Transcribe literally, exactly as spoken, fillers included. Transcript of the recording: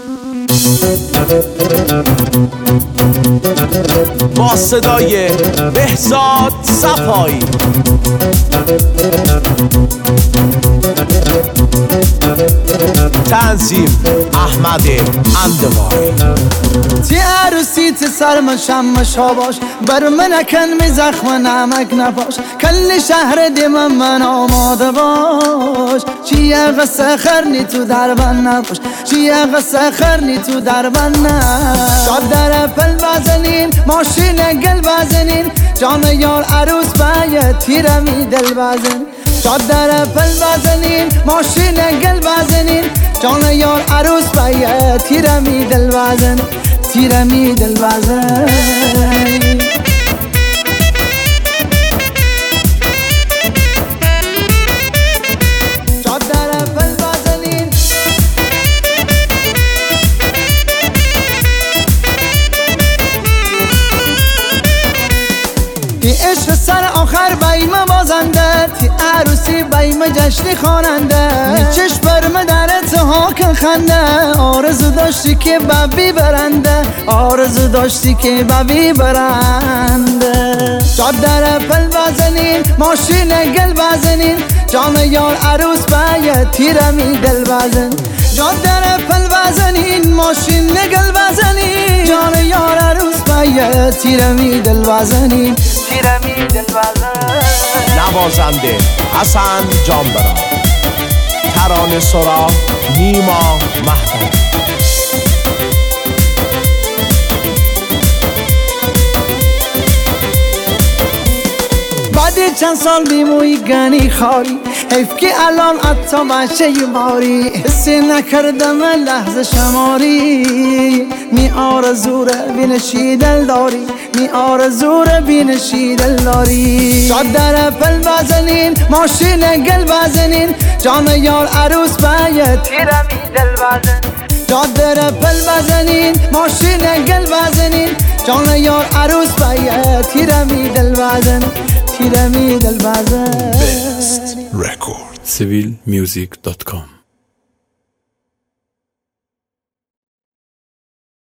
با صدای بهزاد صفایی. تنظیم احمد اندواری. تی عروسیت سرم شمش ها باش، بر من کن می زخم نمک نپاش، کل شهر دیم من آماده باش. چیه غصه خرنی تو در بن نباش، چیه غصه خرنی تو در بن نباش. شاد در پل بزنین، ماشین گل بزنین، جان یار عروس باید تیره می دل بزن. شاد در پل بزنین، ماشین گل بزنین، جان یار عروس باید تیره می دل بزن، تیره می دل بزن. تی عشق سر آخر بایم بازنده، تی عروسی بایم جشن خواننده. چشم برم در اتحاک خنده، آرزو داشتی که ببی برنده، آرزو داشتی که ببی برنده. شاد در پل بزنین، ماشین گل بزنین، جان یار عروس باید تیره می دل بزن. جان در پل بزنین، ماشین گل بزنین، جان یار عروس باید تیره می دل بزنین، تیره می دل بزن. نوازنده حسن جانبرا، ترانه سرا نیما مهدی. بعد چند سال بیموی گنی خاری، حیف که الان حتی بچه ی باری. حسی نکردم لحظه شماری، می آرزو رو بینشی دل داری، می آرزو رو بینشی دل داری. شاد در پل بزنین، ماشین گل بزنین، جان یار عروس باید تیره می دل بزن. شاد در پل بزنین، ماشین گل بزنین، جان یار عروس باید تیره می دل بزن، تیره می دل بزن. Best Record. Civil Music dot com